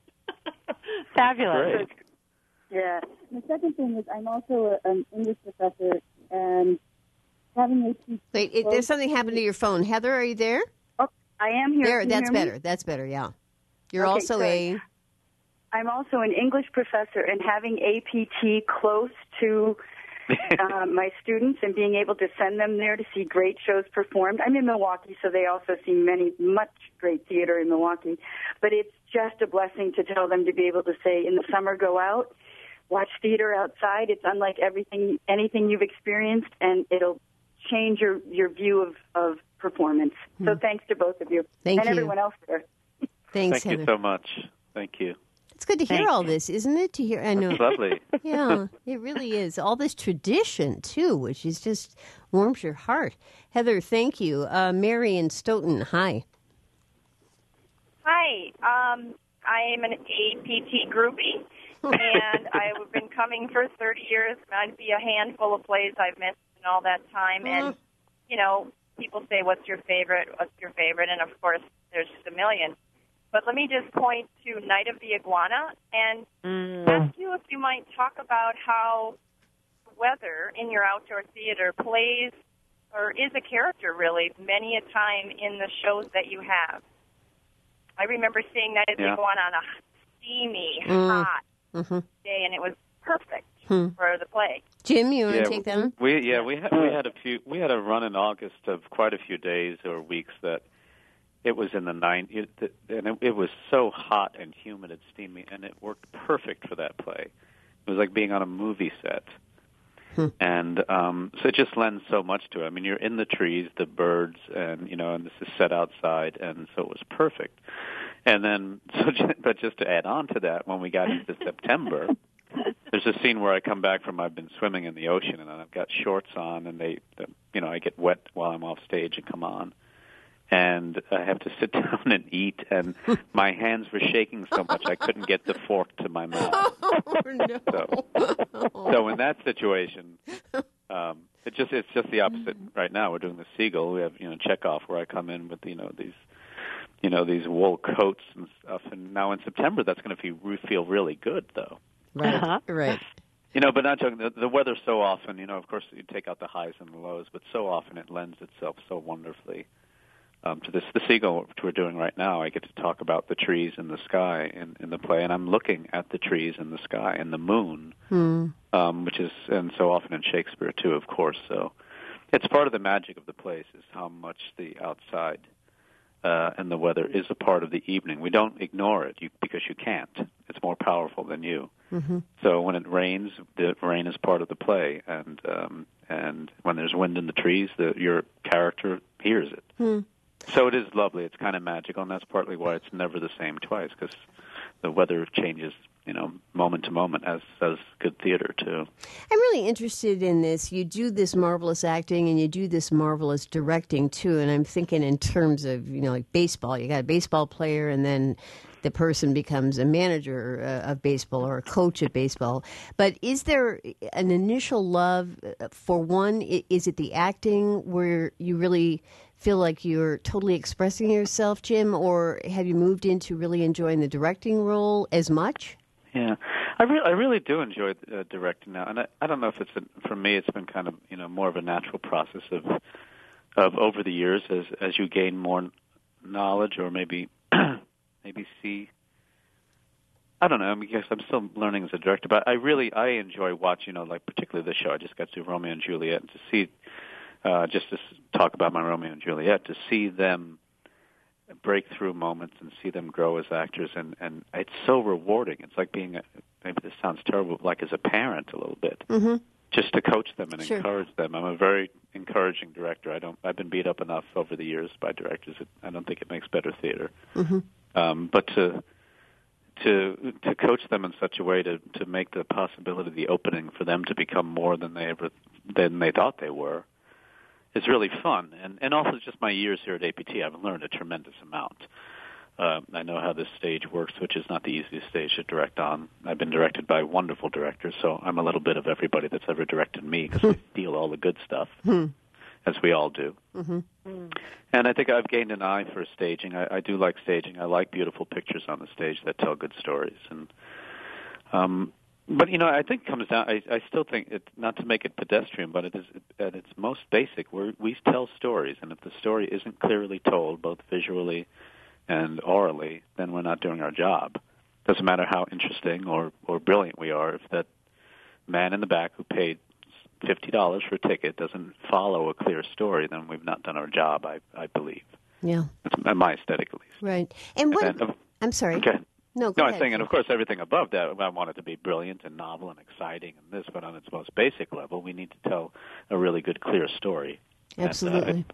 Fabulous. Great. Yeah. The second thing is I'm also a, an English professor, and having A P T... Wait, it, there's something happened to your phone. Heather, are you there? Oh, I am here. There, Can that's you hear better. Me? That's better, yeah. You're okay, also sorry. a... I'm also an English professor, and having A P T close to uh, my students and being able to send them there to see great shows performed. I'm in Milwaukee, so they also see many, much great theater in Milwaukee. But it's just a blessing to tell them to be able to say, in the summer, go out, watch theater outside. It's unlike everything, anything you've experienced, and it'll change your, your view of, of performance. Hmm. So thanks to both of you. Thank and you. everyone else there. Thanks, Thank Heather. you so much. Thank you. It's good to hear Thank all you. this, isn't it? To hear, I know. It's lovely. Yeah, it really is. All this tradition, too, which is just warms your heart. Heather, thank you. Uh, Mary in Stoughton, hi. Hi, um, I am an A P T groupie, and I've been coming for thirty years. I'd be a handful of plays I've missed in all that time. And, you know, people say, what's your favorite, what's your favorite? And, of course, there's just a million. But let me just point to Night of the Iguana and Mm. ask you if you might talk about how weather in your outdoor theater plays or is a character, really, many a time in the shows that you have. I remember seeing Night of the Yeah. Iguana on a steamy, Mm. hot Mm-hmm. day, and it was perfect Hmm. for the play. Jim, you want Yeah, to take that one? We yeah we had we had a few we had a run in August of quite a few days or weeks that it was in the nine it, and it, it was so hot and humid and steamy, and it worked perfect for that play. It was like being on a movie set. Hmm. And um, so it just lends so much to it. I mean, you're in the trees, the birds, and you know, and this is set outside, and so it was perfect. And then, so just, but just to add on to that, when we got into September, there's a scene where I come back from I've been swimming in the ocean, and I've got shorts on, and they, the, you know, I get wet while I'm off stage and come on. And I have to sit down and eat, and my hands were shaking so much I couldn't get the fork to my mouth. Oh, no. So, so in that situation, um, it just it's just the opposite. Right now, we're doing the Seagull. We have you know Chekhov, where I come in with you know these, you know these wool coats and stuff. And now in September, that's going to feel feel really good, though. Right, Uh-huh. right. You know, but not joking. The, the weather so often, you know, of course, you take out the highs and the lows, but so often it lends itself so wonderfully. Um, to this, the Seagull, which we're doing right now, I get to talk about the trees and the sky in, in the play, and I'm looking at the trees and the sky and the moon, Hmm. um, which is, and so often in Shakespeare too, of course. So it's part of the magic of the place is how much the outside uh, and the weather is a part of the evening. We don't ignore it you, because you can't. It's more powerful than you. Mm-hmm. So when it rains, the rain is part of the play, and um, and when there's wind in the trees, the, your character hears it. Hmm. So it is lovely. It's kind of magical, and that's partly why it's never the same twice, because the weather changes, you know, moment to moment, as does good theater, too. I'm really interested in this. You do this marvelous acting and you do this marvelous directing, too. And I'm thinking in terms of, you know, like baseball. You got a baseball player and then the person becomes a manager uh, of baseball or a coach of baseball. But is there an initial love for one? I- Is it the acting where you really feel like you're totally expressing yourself, Jim? Or have you moved into really enjoying the directing role as much? Yeah, I really, I really do enjoy uh, directing now, and I, I don't know if it's a, for me. It's been kind of you know more of a natural process of of over the years as as you gain more knowledge, or maybe maybe see. I don't know. I guess I'm still learning as a director, but I really I enjoy watching. You know, like particularly this show. I just got to Romeo and Juliet, and to see uh, just to talk about my Romeo and Juliet, to see them breakthrough moments and see them grow as actors, and, and it's so rewarding. It's like being, a, maybe this sounds terrible, like as a parent a little bit, Mm-hmm. just to coach them and Sure. encourage them. I'm a very encouraging director. I don't. I've been beat up enough over the years by directors. That I don't think it makes better theater. Mm-hmm. Um, but to to to coach them in such a way to to make the possibility, the opening for them to become more than they ever than they thought they were, is really fun. And and also just my years here at A P T, I've learned a tremendous amount. Uh, I know how this stage works, which is not the easiest stage to direct on. I've been directed by wonderful directors, so I'm a little bit of everybody that's ever directed me because I steal all the good stuff, as we all do. Mm-hmm. And I think I've gained an eye for staging. I, I do like staging. I like beautiful pictures on the stage that tell good stories. And um, but you know, I think it comes down. I, I still think it not to make it pedestrian, but it is at its most basic. We're, we tell stories, and if the story isn't clearly told, both visually and orally, then we're not doing our job. Doesn't matter how interesting or, or brilliant we are. If that man in the back who paid fifty dollars for a ticket doesn't follow a clear story, then we've not done our job, I, I believe. Yeah. It's my aesthetic, at least. Right. And what? And then, I'm sorry. Okay. No, go No, I'm ahead. saying, and of course, everything above that, I want it to be brilliant and novel and exciting and this, but on its most basic level, we need to tell a really good, clear story. Absolutely. And, uh,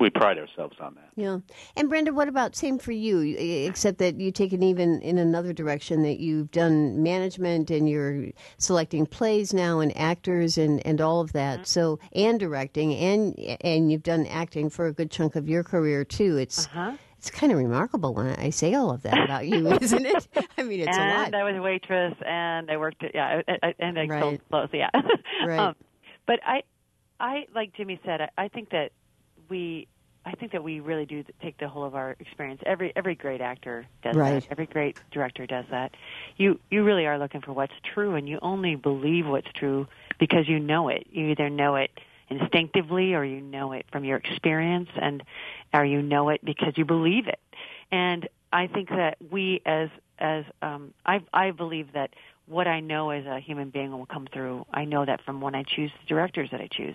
we pride ourselves on that. Yeah. And Brenda, what about same for you, except that you take it even in another direction, that you've done management and you're selecting plays now and actors and, and all of that. Mm-hmm. So, and directing, and and you've done acting for a good chunk of your career too. It's uh-huh. It's kind of remarkable when I say all of that about you, isn't it? I mean, it's and a lot. And I was a waitress, and I worked at, yeah, and I right. sold clothes, yeah. Right. Um, but I, I, like Jimmy said, I, I think that we, I think that we really do take the whole of our experience. Every every great actor does right. that. Every great director does that. You you really are looking for what's true, and you only believe what's true because you know it. You either know it instinctively, or you know it from your experience, and or you know it because you believe it. And I think that we, as as um, I I believe that what I know as a human being will come through. I know that from when I choose the directors that I choose.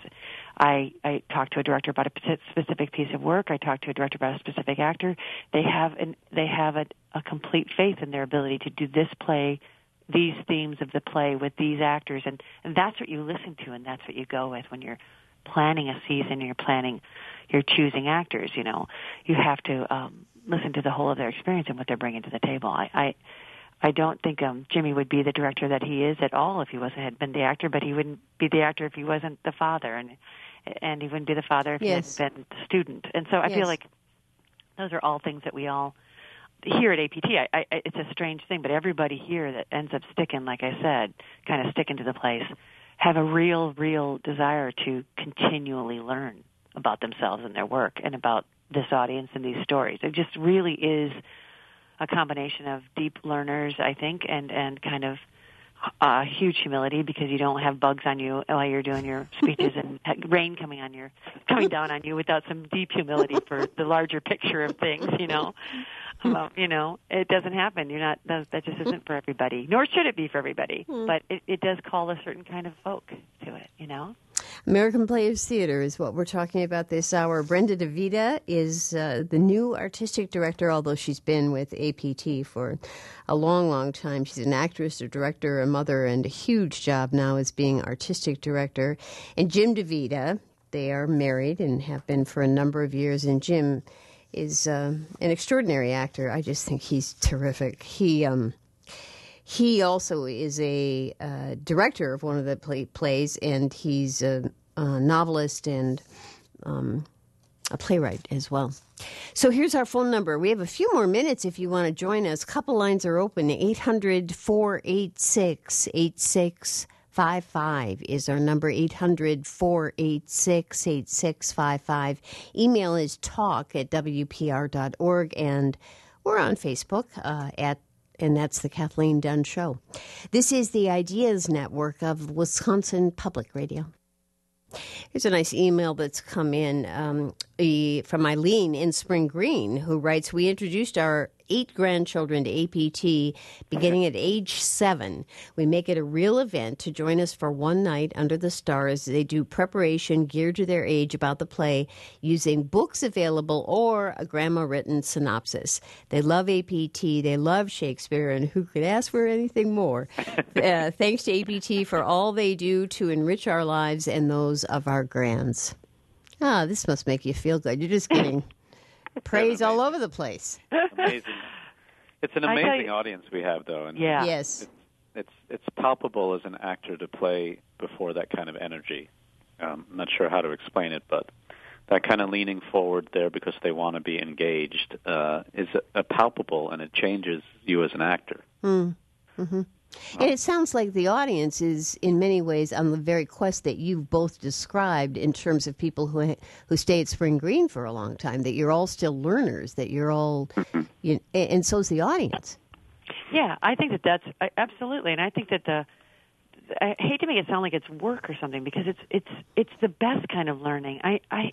I I talk to a director about a specific piece of work. I talk to a director about a specific actor. They have an they have a, a complete faith in their ability to do this play, these themes of the play with these actors, and and that's what you listen to, and that's what you go with when you're planning a season and you're planning, you're choosing actors. You know, you have to um, listen to the whole of their experience and what they're bringing to the table. I I, I don't think um, Jimmy would be the director that he is at all if he wasn't had been the actor, but he wouldn't be the actor if he wasn't the father, and and he wouldn't be the father if yes. he hadn't been the student. And so I yes. feel like those are all things that we all here at A P T. I, I, it's a strange thing, but everybody here that ends up sticking, like I said, kind of sticking to the place, have a real, real desire to continually learn about themselves and their work and about this audience and these stories. It just really is a combination of deep learners, I think, and, and kind of uh, huge humility, because you don't have bugs on you while you're doing your speeches and rain coming on your coming down on you without some deep humility for the larger picture of things, you know. Well, you know, it doesn't happen. You're not. That, that just isn't for everybody. Nor should it be for everybody. Mm. But it, it does call a certain kind of folk to it. You know. American Players Theater is what we're talking about this hour. Brenda DeVita is uh, the new artistic director, although she's been with A P T for a long, long time. She's an actress, a director, a mother, and a huge job now as being artistic director. And Jim DeVita, they are married and have been for a number of years. And Jim is uh, an extraordinary actor. I just think he's terrific. He um, he also is a uh, director of one of the play- plays, and he's a, a novelist and um, a playwright as well. So here's our phone number. We have a few more minutes if you want to join us. A couple lines are open. eight hundred, four eight six, eight six five five is our number, eight hundred, four eight six, eight six five five. Email is talk at w p r dot org, and we're on Facebook uh, at and that's the Kathleen Dunn Show. This is the Ideas Network of Wisconsin Public Radio. Here's a nice email that's come in um, from Eileen in Spring Green, who writes, we introduced our eight grandchildren to A P T beginning at age seven. We make it a real event to join us for one night under the stars. They do preparation geared to their age about the play using books available or a grandma-written synopsis. They love A P T. They love Shakespeare, and who could ask for anything more? uh, thanks to A P T for all they do to enrich our lives and those of our grands. Ah, this must make you feel good. You're just getting praise all over the place. Amazing. It's an amazing audience we have, though. And yeah. Yes. It's, it's it's palpable as an actor to play before that kind of energy. Um, I'm not sure how to explain it, but that kind of leaning forward there because they want to be engaged uh, is a, a palpable, and it changes you as an actor. Mm. Mm-hmm. And it sounds like the audience is, in many ways, on the very quest that you've both described in terms of people who who stay at Spring Green for a long time, that you're all still learners, that you're all, you, and so's the audience. Yeah, I think that that's I, absolutely, and I think that the I hate to make it sound like it's work or something, because it's it's it's the best kind of learning. I I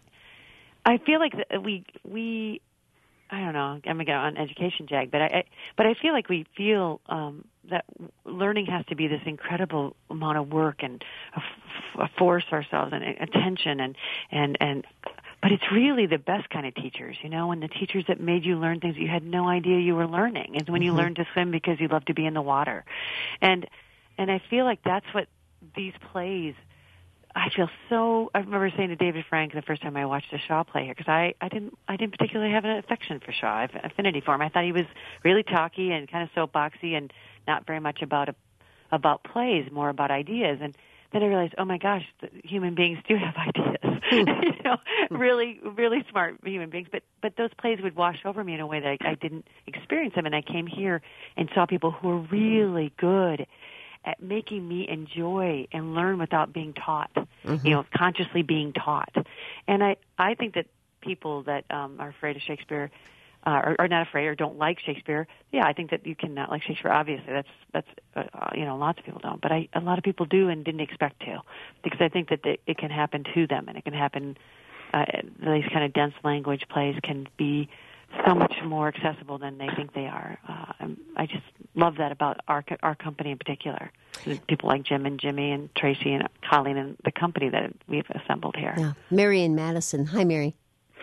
I feel like we we I don't know. I'm gonna go on education jag, but I, I but I feel like we feel um, that learning has to be this incredible amount of work and a, a force ourselves and attention and and and. But it's really the best kind of teachers, you know, and the teachers that made you learn things you had no idea you were learning. Is when you mm-hmm. learn to swim because you love to be in the water, and and I feel like that's what these plays I feel so. I remember saying to David Frank the first time I watched a Shaw play here, because I, I didn't I didn't particularly have an affection for Shaw, I have an affinity for him. I thought he was really talky and kind of soapboxy and not very much about a, about plays, more about ideas. And then I realized, oh my gosh, the human beings do have ideas. you know, really, really smart human beings. But but those plays would wash over me in a way that I, I didn't experience them. And I came here and saw people who were really good at making me enjoy and learn without being taught, mm-hmm. you know, consciously being taught. And I, I think that people that um, are afraid of Shakespeare uh, are, are not afraid or don't like Shakespeare, yeah, I think that you cannot like Shakespeare, obviously. That's, that's uh, you know, lots of people don't. But I, a lot of people do and didn't expect to, because I think that they, it can happen to them, and it can happen, uh, these kind of dense language plays can be so much more accessible than they think they are. Uh, I just love that about our our company in particular. People like Jim and Jimmy and Tracy and Colleen and the company that we've assembled here. Yeah. Mary in Madison. Hi, Mary.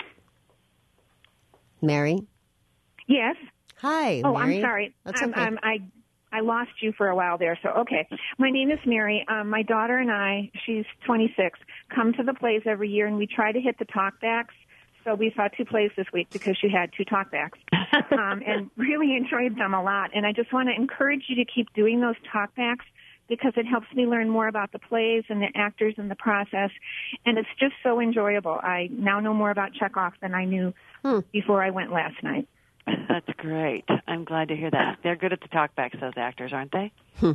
Mary? Yes. Hi, Oh, Mary. I'm sorry. That's I'm, okay. I'm, I I lost you for a while there, so okay. My name is Mary. Um, my daughter and I, she's twenty-six, come to the plays every year, and we try to hit the talkbacks. So we saw two plays this week because she had two talkbacks, um, and really enjoyed them a lot. And I just want to encourage you to keep doing those talkbacks, because it helps me learn more about the plays and the actors and the process. And it's just so enjoyable. I now know more about Chekhov than I knew hmm. before I went last night. That's great. I'm glad to hear that. They're good at the talkbacks, those actors, aren't they? Hmm.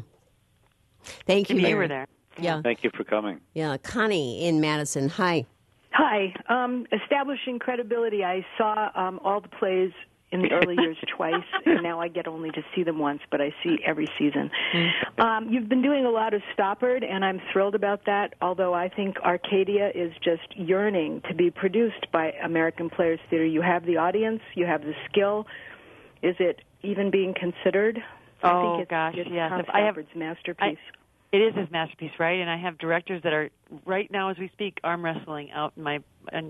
Thank you, Maybe Mary. you were there. Yeah. Thank you for coming. Yeah, Connie in Madison. Hi. Hi. Um, establishing credibility. I saw um, all the plays in the early years twice, and now I get only to see them once, but I see every season. Mm-hmm. Um, you've been doing a lot of Stoppard, and I'm thrilled about that, although I think Arcadia is just yearning to be produced by American Players Theater. You have the audience, you have the skill. Is it even being considered? Oh, I think it's, gosh, it's yes. Tom If I have, Stoppard's masterpiece. I, It is his masterpiece, right? And I have directors that are right now, as we speak, arm wrestling out in my and,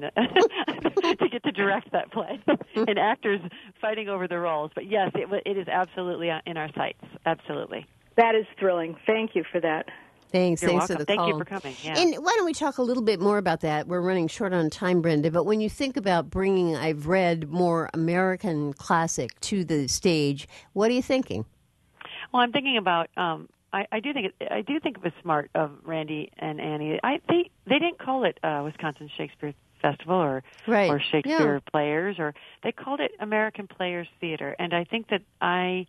to get to direct that play, and actors fighting over the roles. But yes, it, it is absolutely in our sights. Absolutely. That is thrilling. Thank you for that. Thanks. You're thanks welcome. for the Thank call. you for coming. Yeah. And why don't we talk a little bit more about that? We're running short on time, Brenda. But when you think about bringing, I've read, more American classic to the stage, what are you thinking? Well, I'm thinking about. Um, I, I do think it, I do think it was smart of Randy and Annie. I they they didn't call it uh, Wisconsin Shakespeare Festival or right. or Shakespeare yeah. Players, or they called it American Players Theater. And I think that I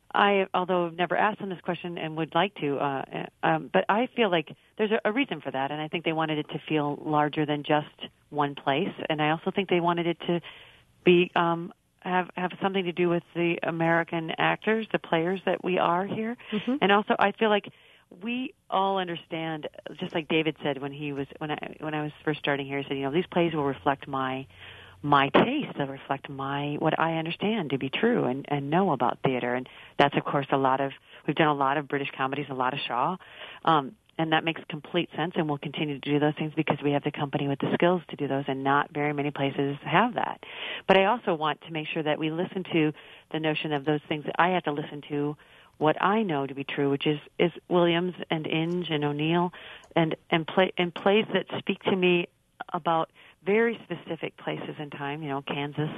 I although I've never asked them this question and would like to, uh, um, but I feel like there's a, a reason for that, and I think they wanted it to feel larger than just one place, and I also think they wanted it to be. Um, have have something to do with the American actors, the players that we are here. Mm-hmm. And also I feel like we all understand, just like David said when he was when I when I was first starting here, he said, you know, these plays will reflect my my taste, they'll reflect my what I understand to be true and, and know about theater. And that's of course a lot of we've done a lot of British comedies, a lot of Shaw. Um And that makes complete sense, and we'll continue to do those things because we have the company with the skills to do those, and not very many places have that. But I also want to make sure that we listen to the notion of those things that I have to listen to, what I know to be true, which is, is Williams and Inge and O'Neill, and and, play, and plays that speak to me about very specific places in time, you know, Kansas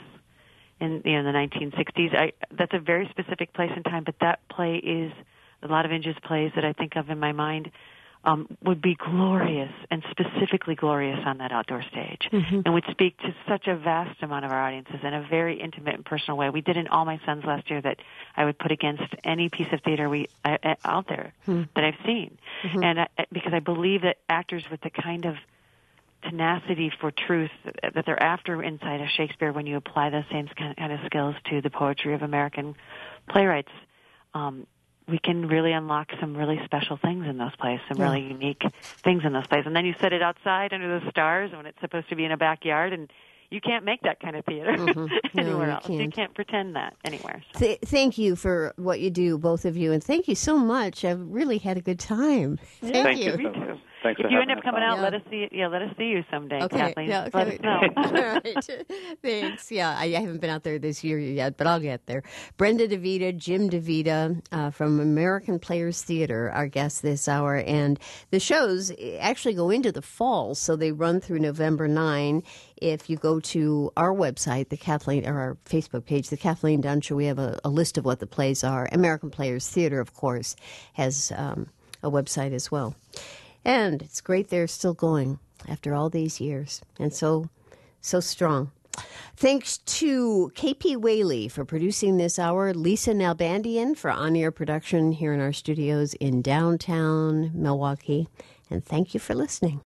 in, you know, the nineteen sixties. I, that's a very specific place in time, but that play is a lot of Inge's plays that I think of in my mind. Um, would be glorious and specifically glorious on that outdoor stage, mm-hmm. and would speak to such a vast amount of our audiences in a very intimate and personal way. We did in All My Sons last year that I would put against any piece of theater we uh, out there mm-hmm. that I've seen, mm-hmm. and I, because I believe that actors with the kind of tenacity for truth that they're after inside of Shakespeare, when you apply those same kind of skills to the poetry of American playwrights, um, we can really unlock some really special things in those plays, some yeah. really unique things in those plays. And then you set it outside under the stars when it's supposed to be in a backyard, and you can't make that kind of theater mm-hmm. anywhere no, you else. Can't. You can't pretend that anywhere. So. Th- thank you for what you do, both of you, and thank you so much. I've really had a good time. Thank, thank you. you. Thanks if for you having end up us coming on. out, Yeah. let us see. Yeah, let us see you someday, Okay. Kathleen. Yeah, Let okay. us know. All right. Thanks. Yeah, I haven't been out there this year yet, but I'll get there. Brenda DeVita, Jim DeVita uh, from American Players Theater, our guest this hour. And the shows actually go into the fall, so they run through November ninth. If you go to our website, the Kathleen, or our Facebook page, the Kathleen Dunn Show, we have a, a list of what the plays are. American Players Theater, of course, has um, a website as well. And it's great they're still going after all these years, and so, so strong. Thanks to K P Whaley for producing this hour, Lisa Nalbandian for on-air production here in our studios in downtown Milwaukee, and thank you for listening.